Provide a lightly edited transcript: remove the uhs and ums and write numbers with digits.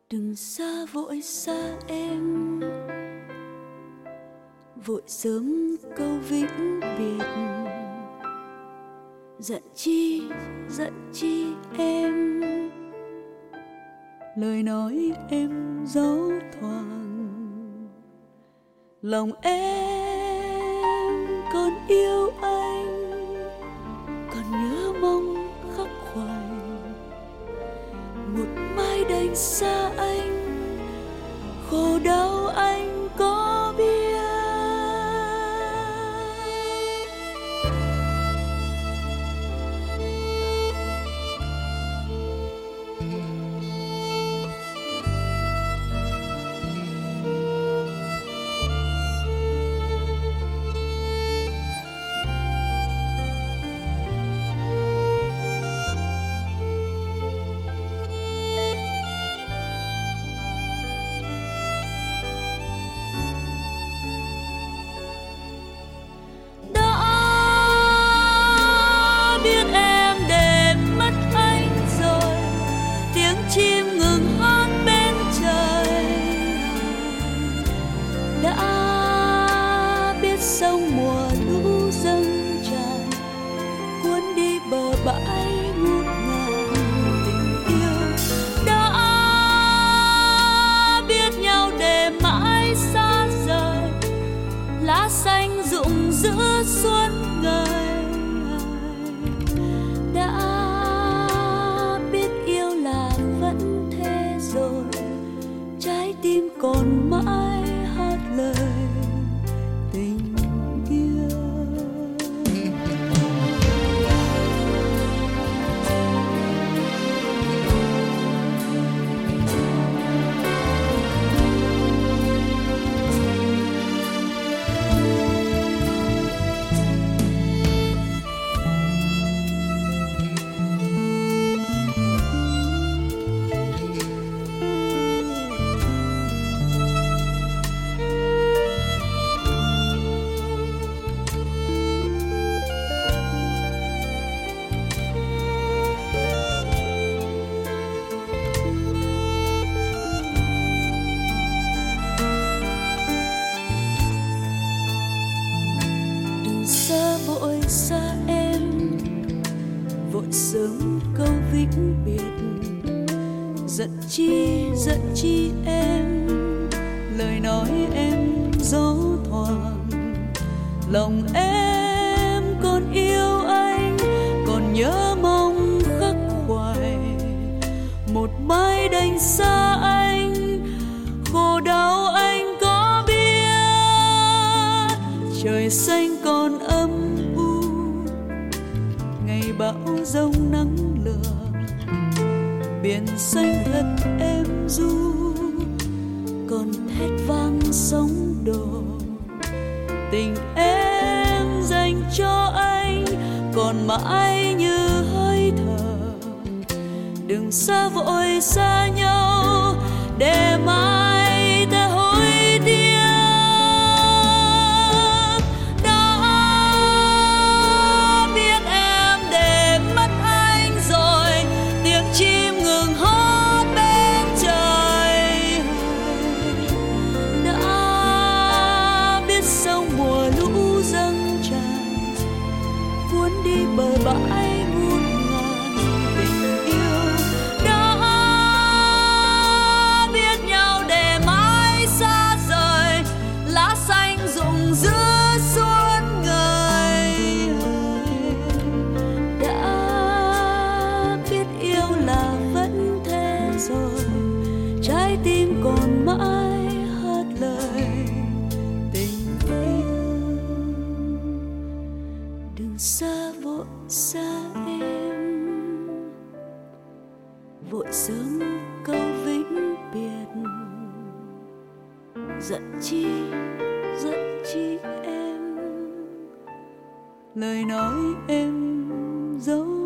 Đừng xa vội xa em, vội sớm câu vĩnh biệt. Giận chi em, lời nói em gió thoảng. Lòng em còn yêu anh, còn nhớ mong khắc khoải. Một mai đành xa anh, khổ đau anh có biết. Đã biết sông mùa lũ dâng tràn, cuốn đi bờ bãi ngút ngàn tình yêu. Đã biết nhau để mãi xa rời, lá xanh rụng giữa xuân ngời. Đã biết yêu là vẫn thế rồi, trái tim còn mãi hát lời tình yêu. Vội xa em, vội sớm câu vĩnh biệt. Giận chi em, lời nói em gió thoảng. Lòng em còn yêu anh, còn nhớ mong khắc khoải. Một mai đành xa anh, khổ đau anh có biết. Trời xanh còn âm u, ngày bão giông nắng lửa. Biển xanh thật êm du, còn thét vang sóng đổ. Tình em dành cho anh còn mãi như hơi thở. Đừng xa vội xa nhau để mai ta hối tiếc. Đi bờ bãi ngút ngàn tình yêu. Đã biết nhau để mãi xa rời, lá xanh rụng giữa xuân ngời. Đã biết yêu là vẫn thế rồi, trái tim còn mãi hát lời tình yêu. Đừng xa vội xa em, vội sớm câu vĩnh biệt. Giận chi em, lời nói em giấu